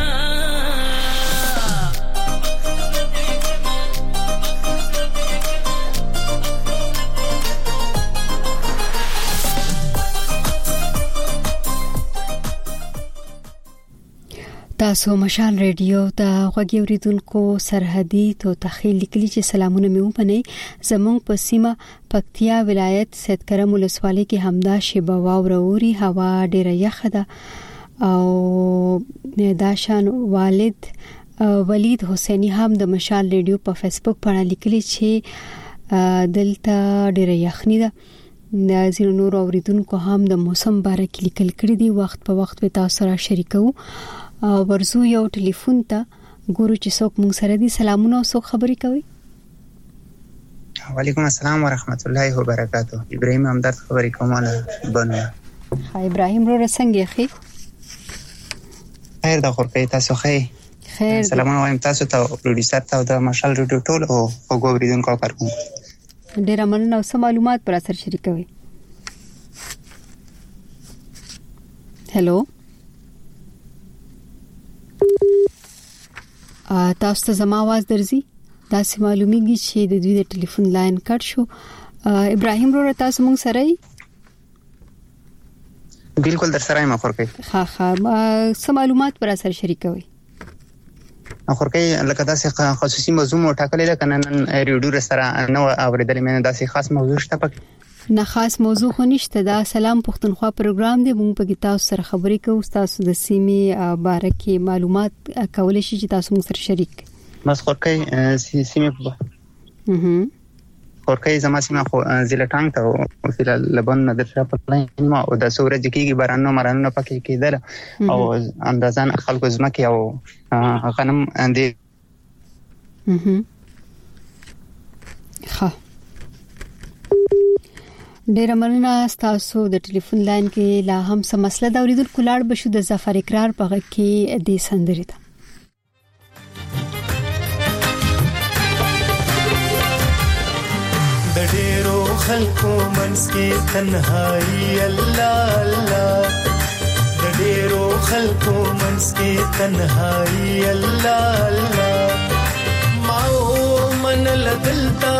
تاسو مشال ریډیو ته غوږی اوریدونکو سرحدي تو تخیل لیکلي چې سلامونه مې ومنئ زمونږ په سیمه پکتیا ولایت سید کرم ولسوالۍ کې همدا شیبه واوروري هوا ډیره یخه ده او داشان والد ولید حسینی هم د مشال ریډیو په فیسبوک باندې لیکلي چې دلته ډیره یخنی ده د زیرو نور اوریدونکو هم د موسم باره کې لیکل کړي دي وخت په وخت به تاسو سره شریکو ورزو یو ټلیفون ته ګورو چې څوک مونږ سره دي سلامونه او څوک خبرې کوي وعلیکم السلام ورحمت الله وبرکاتہ ابراهیم همدرد خبرې کوم بنو های ابراهیم رو څنګه خې خیر د خورکې تاسو خیر سلامونه وایم تاسو ته پروډوسر ته د مشال ریډیو ټول او وګوریدونکو کارکون ډیر مننه او سم معلومات پر اثر شریکوي هلو تاسو ته زما आवाज درځي دا سم معلومیږي چې د دوی د ټلیفون لاین کټ شو ابراهیم رو تاسو مونږ سره بالکل در سره یم خورکې ها سم معلومات پر اثر شریکوي خورکې لکه داسې خصوصي موضوع مو ټاکلې ده کنه نن ریډیو سره نو اوریدلې مې داسې خاص موضوع شته پکې نه خاص موضوع خو نشته دا سلام پښتونخوا پروګرام دی مونږ په تاسو سره خبرې کوو تاسو د سیمې باره کې معلومات کولای شئ چې تاسو مونږ سره شریک بس خورکې سیمې خورکې زما سیمه خو ضلع ټانګ ته فلال لبن درشه په لاین ما او د سورج کېږي بارانو مرانو پکې کېدل او اندازان خلکو زمکه او غنم اندې ها ډیر مننه تاسو د ټلیفون لاین کې لا هم سم مسله دا اوریدل کولاړ بشو د ظفر اقرار په کې د سندري ده د ډیرو خلکو منځ کې تنهایی الله الله د ډیرو خلکو منځ کې تنهایی الله الله ما من لدلتا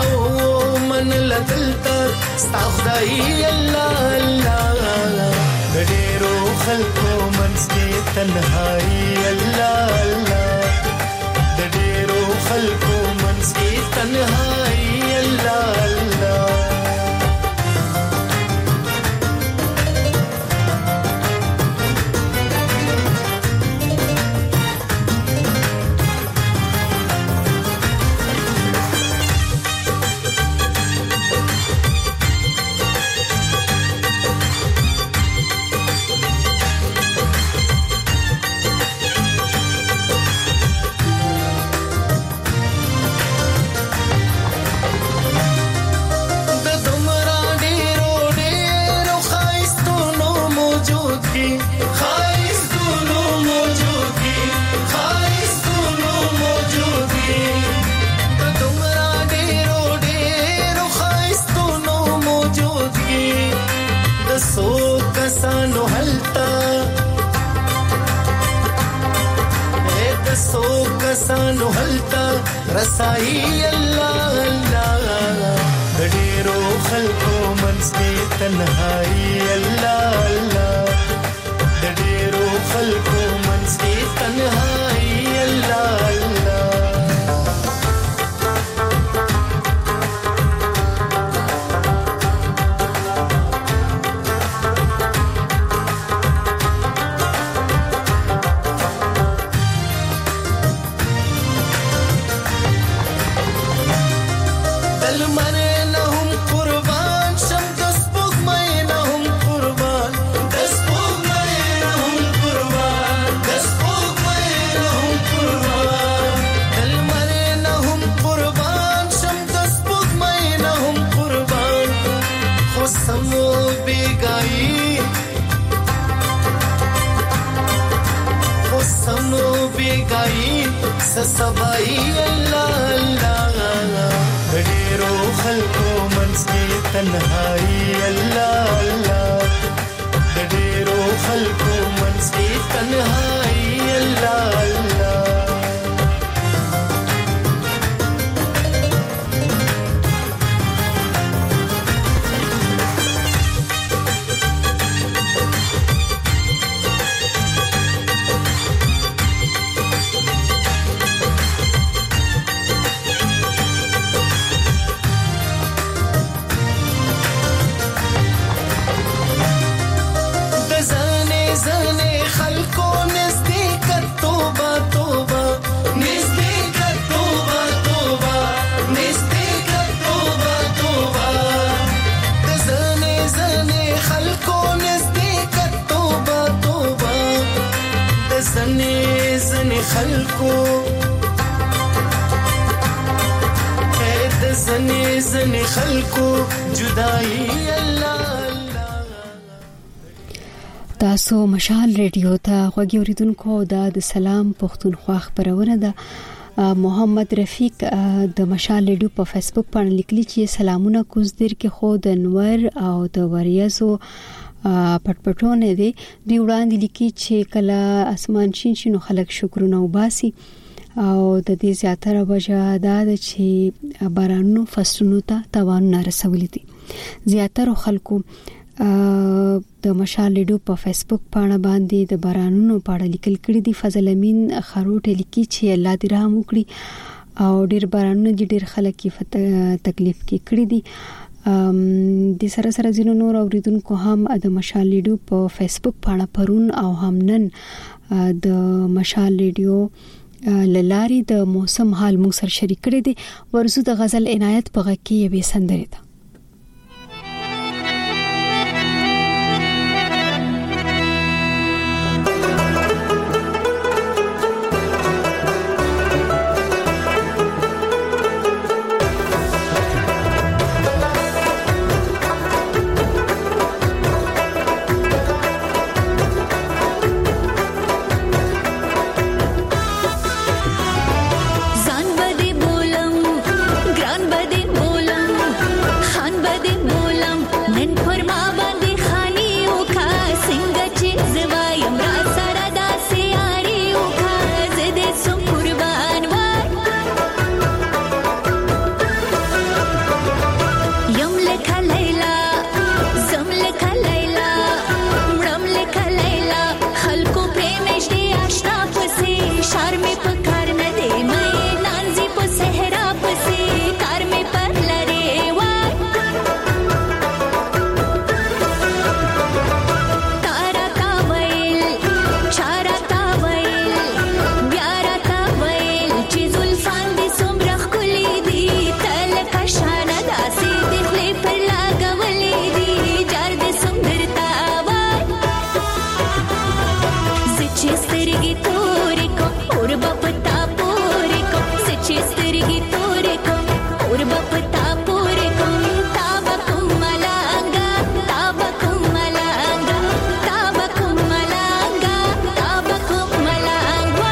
من لدلتا استغفري الله الله د ډېرو خلکو منځ کې تنهایی الله الله د ډېرو خلکو منځ کې تنهایی الله الله سانو هلتا رسائی الله الله ډېرو خلکو منځ کې تنهایی الله الله ډېرو خلکو منځ کې تنهایی الله الله سبای الله الله ډېرو خلکو منځ کې تنهایی الله الله ډېرو خلکو منځ کې تنهایی الله الله خلکو زنی خلکو جدائی الله تاسو مشال ریډیو ته غوږی اوریدونکو د سلام پښتونخوا خبرونه ده محمد رفیق د مشال ریډیو په فیسبوک باندې لیکلي چې سلامونه کوزدر کې خو د انور او د وریاسو پټپټونه دي دی وړاندې لیکي چې کله اسمان شین شنو خلک شکرونه وباسي او د دې زیاتره وجه دا ده چې بارانونو فصلونو ته تاوان نه رسولې دي زیاتره خلکو د مشال ریډیو په فیسبوک باندې د بارانونو په اړه لیکل کړي دي فضل امین خروټ لیکي چې الله دې رحم وکړي او ډېر بارانونه ډېر خلک تکلیف کې کړي دي د سره سره زینو نور اوریدونکو هم د مشال ریډیو په فیسبوک باندې پرون او هم نن د مشال ریډیو للاري د موسم حال موږ سره شریک کړي دي ورزو د غزل عنایت په غکې به سندره ده ځان بده بولم ګران بده بولم سترګې تورې کو اور به پتا پورې کو سچې سترګې تورې کو اور به پتا پورې کو تابا کوم ملانګا تابا کوم ملانګا تابا کوم ملانګا تابا کوم ملانګا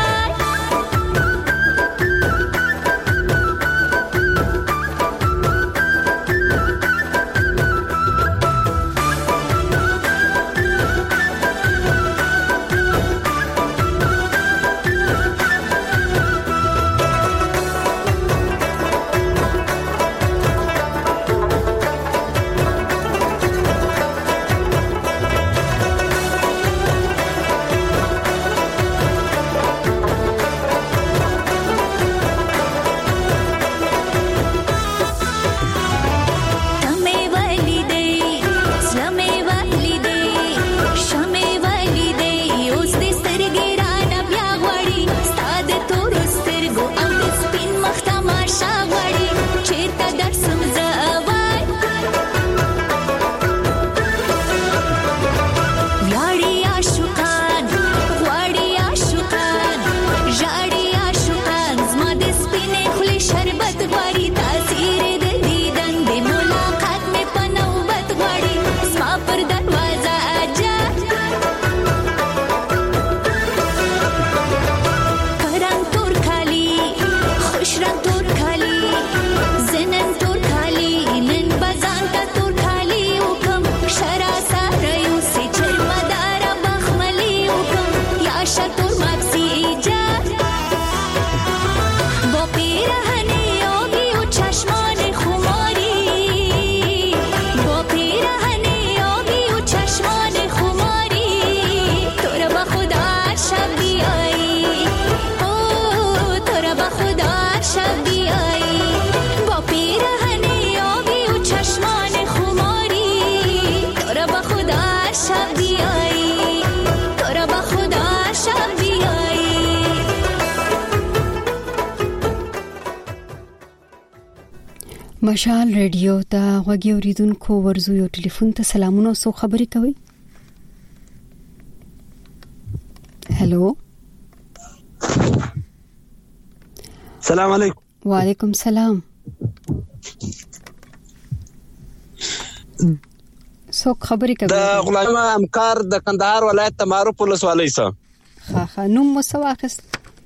مشال ریډیو ته غوږی اوریدونکو ورزو یو ټلیفون ته سلامونه سو خبري کوي. هالو السلام علیکم. وعلیکم السلام. سو خبري کوي. د غلام امکار د کندهار ولایت معروف ولسوالۍ سره ها نوم مو څه واخست؟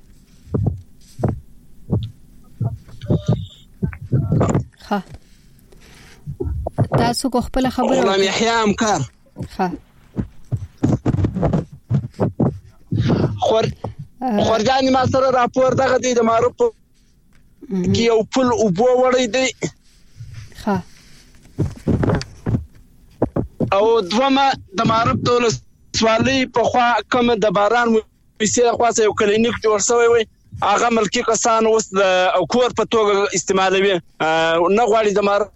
تاسو کو خپل خبره غلام یحیی امکار خورجان ما سره راپور دغه دی د معروف کې یو پل او بو وړی دی او دومره د معروف ټول سوالي په خوا کوم د باران وسیله خاصه یو کلینیک جوړ شوی وي هغه ملکی کسان اوس د کور په توګه استعمالوي نه غواړي د مار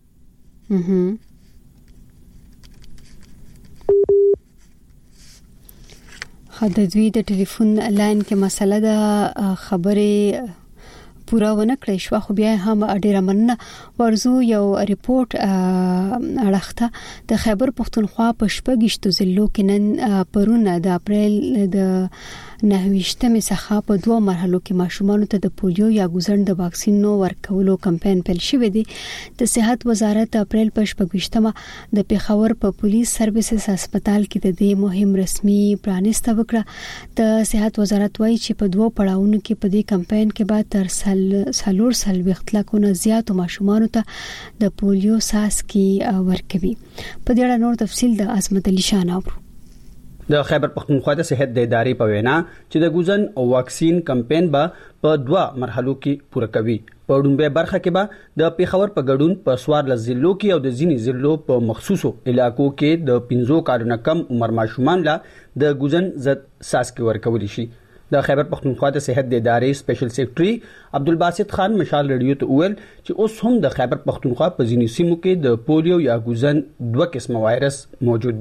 خدای دوی د ټلیفون لاین کې مسله د خبرې پورا ونه کړی شو خو بیا هم ډیره مننه ورزو یو ریپورت اړخته د خیبر پختونخوا په شپږشتو ضلعو کې نن پرونه د اپریل د 29 څخه په دوه مرحلو کې ماشومان ته د پولیو یا ګوزن د واکسینو ورکولو کمپاین پیل شوی دی. د صحت وزارت اپریل په 28مه د پیښور په پولیس سرویسز هسپتال کې د دې مهم رسمي پرانیسته وکړه. د صحت وزارت وایي چې په دوه پړاوونو کې په دې کمپاین کې به تر سالور وخت لکونه زیات ماشومان ته د پولیو ساسکي ورکوي. په دې اړه نور تفصیل د عظمت علي شاه ناو. د خیبر پختونخوا د صحت د ادارې په وینا چې د ګوزن او واکسین کمپاین به په دوه مرحلو کې پوره کوي. په ډومبه برخه کې به د پیښور په ګډون په سوار لزلو کې او د ځینی ضلعو په مخصوصو علاقو کې د 15 کارونه کم عمر ماشومان لا د ګوزن ضد ساسکي ورکول شي. د خیبر پختونخوا د صحت د ادارې سپیشل سیکریټري عبدالباسط خان مشال ریډیو ته ویل چې اوس هم د خیبر پختونخوا په ځینی سیمو کې د پولیو یا ګوزن دوه قسمه وایرس موجود دی.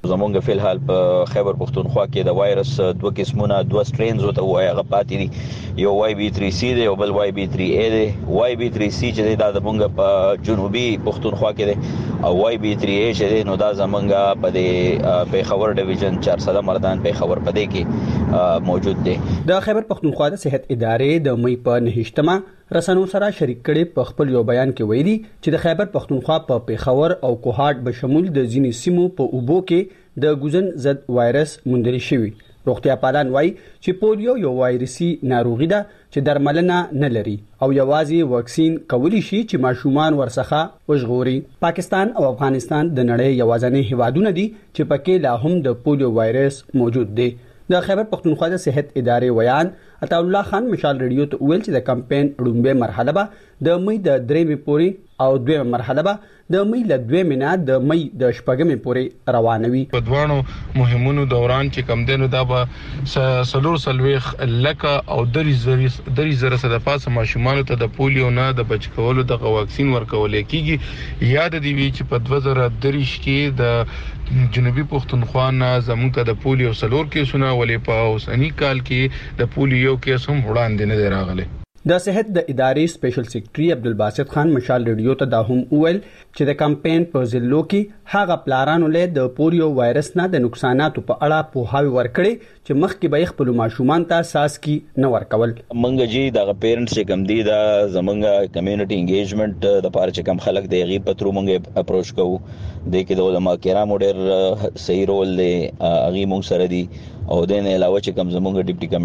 زمونږ په الحال په خیبر پختونخوا کې د وایرس دوه قسمونه دوه سټرینز وته وایي هغه پاتې دي یو YB3C دی او بل YB3A دی YB3C چې دا زمونږ په جنوبي پختونخوا کې دی او YB3A چې دی نو دا زمونږ په د پیښور ډیویژن 400 مردان پیښور په دې کې موجود دی. د خیبر پختونخوا د صحت ادارې د مې په 9 رسنو سره شریک کړي په خپل یو بیان کې ویلي چې د خیبر پختونخوا په پیښور او کوهاټ به شمول د ځینې سیمو په اوبو کې د ګوزن ضد وایرس موندل شوی. روغتیا پالان وایي چې پولیو یو وایرسي ناروغي ده چې درملنه نه لري او یوازې واکسین کولی شي چې ماشومان ورڅخه وژغوري. پاکستان او افغانستان د نړۍ یوازینی هیوادونه دي چې پکې لا هم د پولیو وایرس موجود دی. د خیبر پختونخوا د صحت ادارې ویان عطا الله خان مشال ریډیو ته ویل چې د کمپاین لومبه مرحله به د مې د 3 پورې او دویمه مرحله به د مې له 2 مینا د مې د 8 پورې روانوي. په دوانو مهمونو دوران چې کم دینو دا به سلور سلويخ لکه او دری زره صد پاسه ماشومان ته د پولیو نه د بچ کولو د واکسین ورکول کیږي. یاد دی وی چې په 2023 کې د جنوبي پختونخوا نه زموږ ته د پولیو سلور کیسونه ولې په اوسنی کال کې د پولیو کیس هم وړاندې نه راغلي. د صحت د ادارې سپیشل سیکریټري عبدالباسط خان مشال ریډیو ته دا هم ویل چې د کمپاین په ځلو کې هغه پلانونو له د پولیو وایرس نه د نقصاناتو په اړه پوهاوی ورکړي چې مخکې به خپل ماشومان ته اساس کی نه ورکول. منګه جی د پیرنټس چې کم دي دا زمونږ کمیونټي انګیجمنت د پاره چې کم خلک دی غي پترو منګه اپروچ کوو د کې د علماء کرام ډېر صحیح رول دی غي مونږ سره دي او د نه علاوه چې کم زمونږ ډیپټي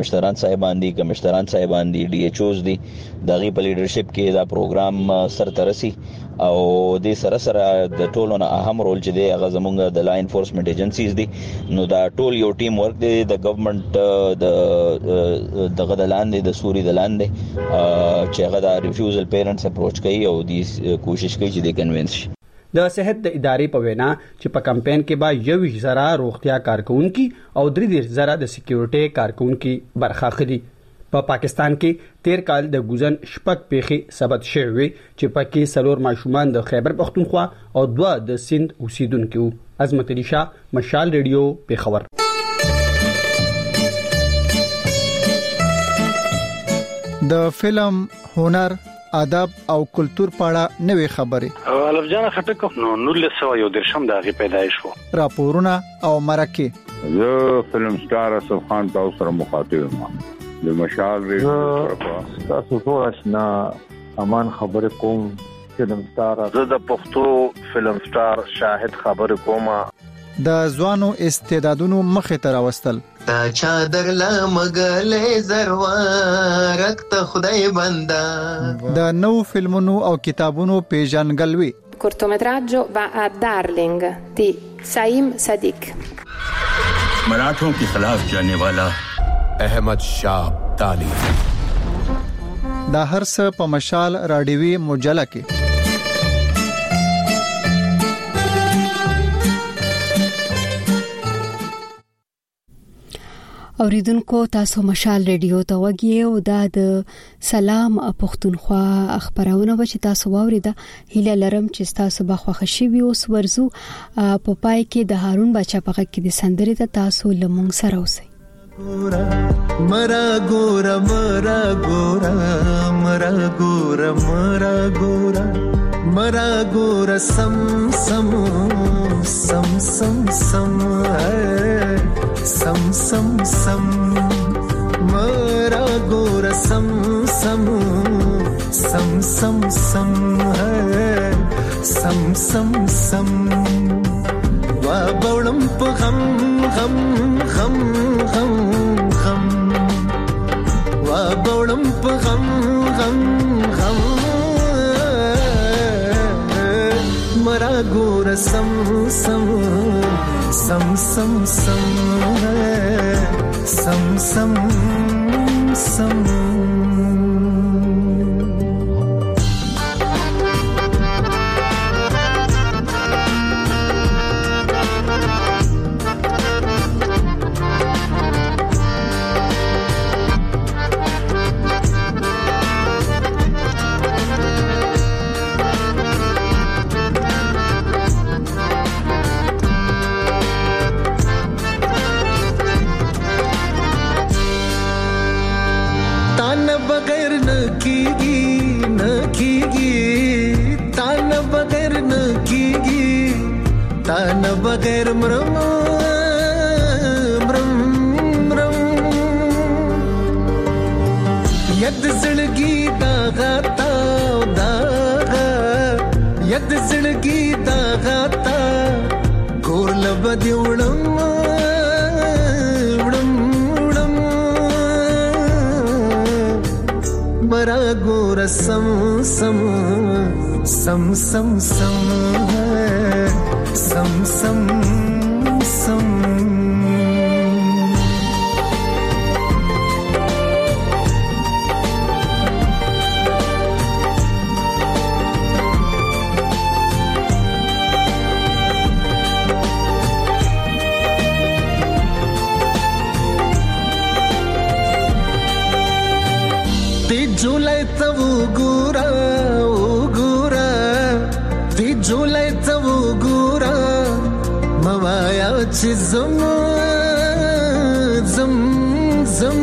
کمشنران صاحبان دي DHOs دي دغه په لیډرشپ کې دا پروګرام سر ترسي او د سره د ټولو نه اهم رول چې دی هغه زمونږ د لا انفورسمنت ایجنسیز دي نو دا ټول یو ټیم ورک دی د ګورنمنت د غدلاندې د سوري د لاندې چې هغه د ریفیوزل پیرنټس اپروچ کوي او د کوشش کوي چې د کنوینس شي. د صحت د ادارې په وینا چې په کمپاین کې به 1,000 روغتیا کارکونکو او 3,000 د سکیورټي کارکونکو برخه اخلي. په پاکستان کې 13 کال د ګوزن شپږ پیښې ثبت شوې چې پکې سلور ماشومان د خیبر پختونخوا او 2 د سند اوسیدونکو. عظمت علي شاه مشال ریډیو پیښور. د فلم هنر ادب او کلچر پاړه نوې خبرې الف جان خټک نو 1913 د غي پیدایش وو راپورونه او مرکه زه فلم سٹار اسف خان تاسو سره مخاطب یم د مشال ریډیو تاسو ټول آشنا امان خبر کوم فلم سٹار زه د پښتو فلم سٹار شاهد خبر کوم د ځوانو استعدادونو مخه تر واستل تا چادر لا مګلې زروارک ته خدای بندا د نو فلمونو او کتابونو پیژنګلوي. cortometraggio va a Darling di Saim Sadiq. मराठों के खिलाफ जाने वाला अहमद शाह अब्दाली. دا هر څه په مشال راډیوي مجله کې. اوریدونکو تاسو مشال ریډیو ته وګورئ او دا د سلام پښتونخوا خبرونه و چې تاسو واوریده هیله لرم چې تاسو به خوښ شي اوس ورزو په پای کې د هارون بچا په کې د سندري ته تاسو لمونږ سره اوسئ. مرا ګورا مرا ګورا مرا ګورا مرا ګورا مرا ګورا سم سم سم سم سم سم سم سم مرا ګورا سم سم سم سم سم سم سم سم وا بولم په غم غم غم غم غم وا بولم په غم غم غم مرا ګور سم سم سم سم سم سم سم سم غیر مرم مرم مرم ید زړګي دا غتا دا ید زړګي دا غتا کور لبدي وړم وړم وړم مرا ګور سم سم سم سم سم سم سم سم جولای ته وګورا وګورا دی جولای ته وګورا موایا چې زم زم زم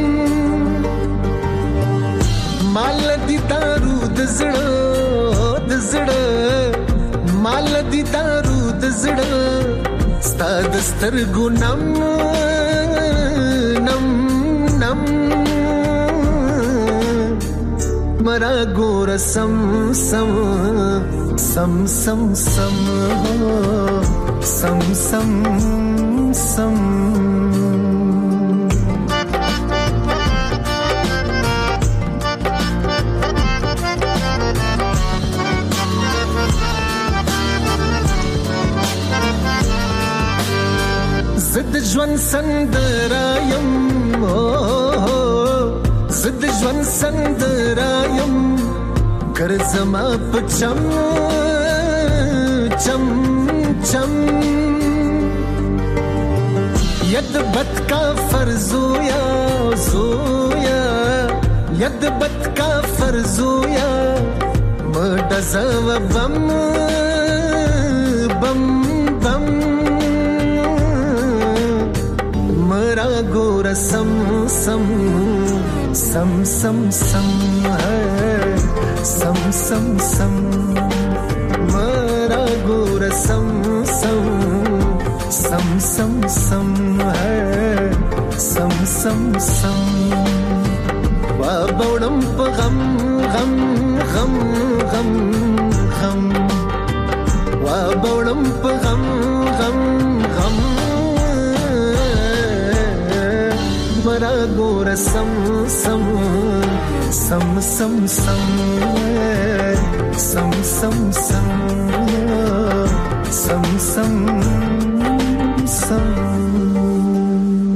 مال دي دارو د زړه مال دي دارو د زړه ستاد سترګو نم نم نم مرا ګور سم سم سم سم سم سم سم سم زد ژوند سندرایم زد ژوند سندرایم کرزما پچم چم چم ید بد کا فرزویا زویا ید بد کا فرزویا مدزو بم بم بم مرا ګور سم سم سم سم سم سم سم سم مرا ګور سم سم سم سم سم سم سم سم وا بوړم په غم غم غم غم غم وا بوړم په غم غم غم مرا ګور سم سم سم سم سم سم سم سم سم سم سم